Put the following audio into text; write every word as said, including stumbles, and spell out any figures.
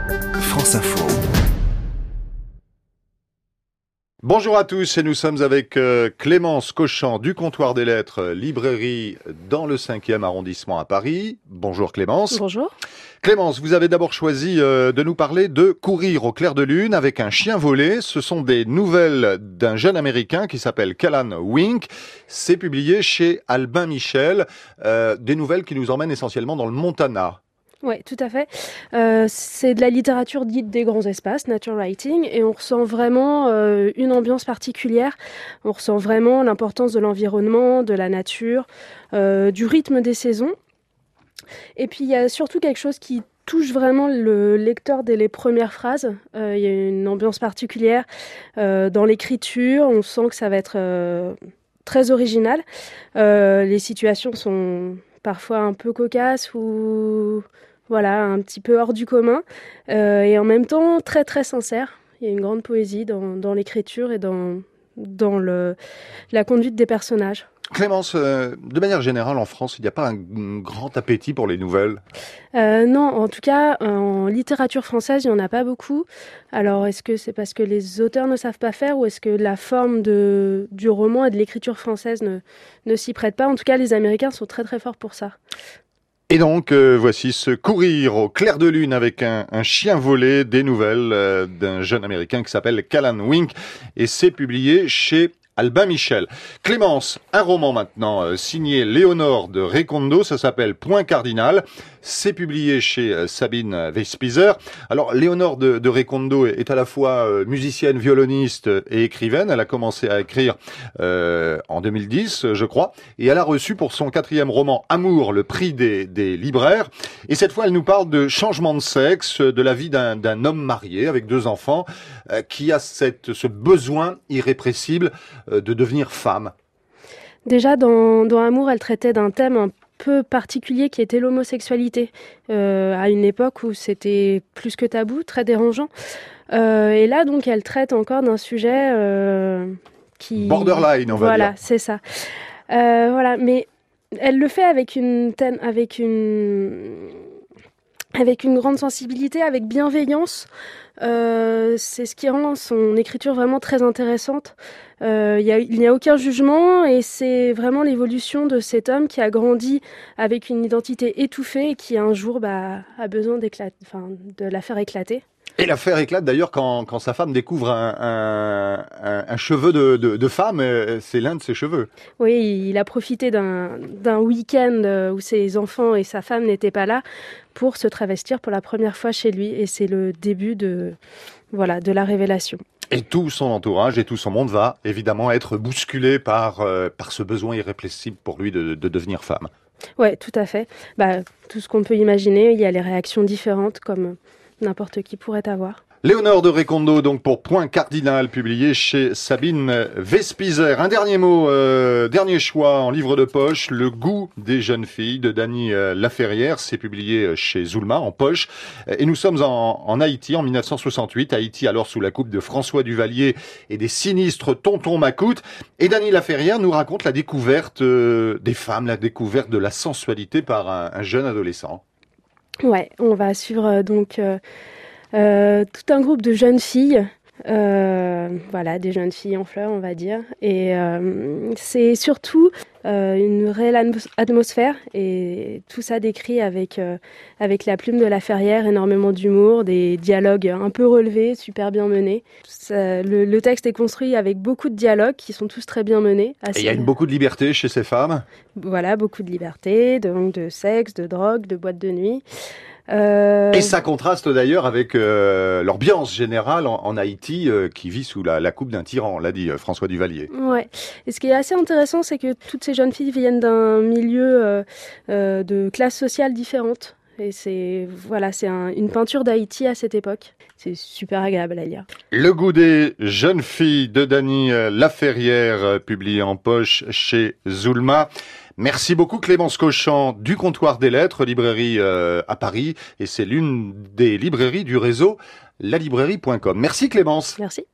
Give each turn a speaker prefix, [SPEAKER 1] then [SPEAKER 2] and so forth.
[SPEAKER 1] France Info.
[SPEAKER 2] Bonjour à tous, et nous sommes avec euh, Clémence Cochant du Comptoir des Lettres, librairie dans le cinquième arrondissement à Paris. Bonjour Clémence.
[SPEAKER 3] Bonjour.
[SPEAKER 2] Clémence, vous avez d'abord choisi euh, de nous parler de Courir au clair de lune avec un chien volé. Ce sont des nouvelles d'un jeune Américain qui s'appelle Callan Wink. C'est publié chez Albin Michel. Euh, des nouvelles qui nous emmènent essentiellement dans le Montana.
[SPEAKER 3] Oui, tout à fait. Euh, c'est de la littérature dite des grands espaces, nature writing, et on ressent vraiment euh, une ambiance particulière. On ressent vraiment l'importance de l'environnement, de la nature, euh, du rythme des saisons. Et puis il y a surtout quelque chose qui touche vraiment le lecteur dès les premières phrases. Euh, il y a une ambiance particulière euh, dans l'écriture. On sent que ça va être euh, très original. Euh, les situations sont parfois un peu cocasses ou voilà, un petit peu hors du commun, euh, et en même temps très très sincère. Il y a une grande poésie dans, dans l'écriture et dans, dans le, la conduite des personnages.
[SPEAKER 2] Clémence, euh, de manière générale en France, il n'y a pas un, un grand appétit pour les nouvelles?
[SPEAKER 3] euh, Non, en tout cas, en littérature française, il n'y en a pas beaucoup. Alors, est-ce que c'est parce que les auteurs ne savent pas faire ou est-ce que la forme de, du roman et de l'écriture française ne, ne s'y prête pas? En tout cas, les Américains sont très très forts pour ça.
[SPEAKER 2] Et donc, euh, voici ce Courir au clair de lune avec un, un chien volé, des nouvelles euh, d'un jeune Américain qui s'appelle Callan Wink, et c'est publié chez Albin Michel. Clémence, un roman maintenant, euh, signé Léonore de Recondo, ça s'appelle Point Cardinal. C'est publié chez euh, Sabine Weisspizer. Alors, Léonore de, de Recondo est, est à la fois euh, musicienne, violoniste et écrivaine. Elle a commencé à écrire euh, en deux mille dix, je crois, et elle a reçu pour son quatrième roman Amour le prix des, des libraires. Et cette fois, elle nous parle de changement de sexe, de la vie d'un, d'un homme marié avec deux enfants, euh, qui a cette, ce besoin irrépressible de devenir femme.
[SPEAKER 3] Déjà, dans, dans Amour, elle traitait d'un thème un peu particulier qui était l'homosexualité, euh, à une époque où c'était plus que tabou, très dérangeant. Euh, et là, donc, elle traite encore d'un sujet euh, qui...
[SPEAKER 2] borderline, on va
[SPEAKER 3] voilà,
[SPEAKER 2] dire.
[SPEAKER 3] Voilà, c'est ça. Euh, voilà, mais elle le fait avec une, avec une, avec une grande sensibilité, avec bienveillance. Euh, c'est ce qui rend son écriture vraiment très intéressante. Euh, y a, il n'y a aucun jugement et c'est vraiment l'évolution de cet homme qui a grandi avec une identité étouffée et qui un jour bah, a besoin d'éclater, enfin, de la faire éclater.
[SPEAKER 2] Et l'affaire éclate d'ailleurs quand, quand sa femme découvre un, un, un, un cheveu de, de, de femme, c'est l'un de ses cheveux.
[SPEAKER 3] Oui, il a profité d'un, d'un week-end où ses enfants et sa femme n'étaient pas là pour se travestir pour la première fois chez lui. Et c'est le début de, voilà, de la révélation.
[SPEAKER 2] Et tout son entourage et tout son monde va évidemment être bousculé par, euh, par ce besoin irrépressible pour lui de, de devenir femme.
[SPEAKER 3] Oui, tout à fait. Bah, tout ce qu'on peut imaginer, il y a les réactions différentes comme n'importe qui pourrait avoir.
[SPEAKER 2] Léonore de Recondo, donc pour Point Cardinal, publié chez Sabine Weisspizer. Un dernier mot, euh, dernier choix en livre de poche, Le goût des jeunes filles de Dany euh, Laferrière. C'est publié chez Zulma en poche. Et nous sommes en, en Haïti en mille neuf cent soixante-huit. Haïti alors sous la coupe de François Duvalier et des sinistres Tonton Macoute. Et Dany Laferrière nous raconte la découverte euh, des femmes, la découverte de la sensualité par un, un jeune adolescent.
[SPEAKER 3] Ouais, on va suivre euh, donc... Euh... Euh, tout un groupe de jeunes filles, euh, voilà, des jeunes filles en fleurs, on va dire. Et euh, c'est surtout euh, une réelle atmosphère et tout ça décrit avec, euh, avec la plume de Laferrière, énormément d'humour, des dialogues un peu relevés, super bien menés. Ça, le, le texte est construit avec beaucoup de dialogues qui sont tous très bien menés. Assez...
[SPEAKER 2] Et il y a une, beaucoup de liberté chez ces femmes.
[SPEAKER 3] Voilà, beaucoup de liberté, de, de sexe, de drogue, de boîte de nuit. Euh...
[SPEAKER 2] Et ça contraste d'ailleurs avec euh, l'ambiance générale en, en Haïti euh, qui vit sous la, la coupe d'un tyran, l'a dit euh, François Duvalier.
[SPEAKER 3] Ouais. Et ce qui est assez intéressant, c'est que toutes ces jeunes filles viennent d'un milieu euh, euh, de classes sociales différentes. Et c'est voilà, c'est un, une peinture d'Haïti à cette époque. C'est super agréable à lire.
[SPEAKER 2] Le goût des jeunes filles de Dany Laferrière, publié en poche chez Zulma. Merci beaucoup Clémence Cochant du Comptoir des Lettres, librairie euh, à Paris, et c'est l'une des librairies du réseau la librairie point com. Merci Clémence.
[SPEAKER 3] Merci.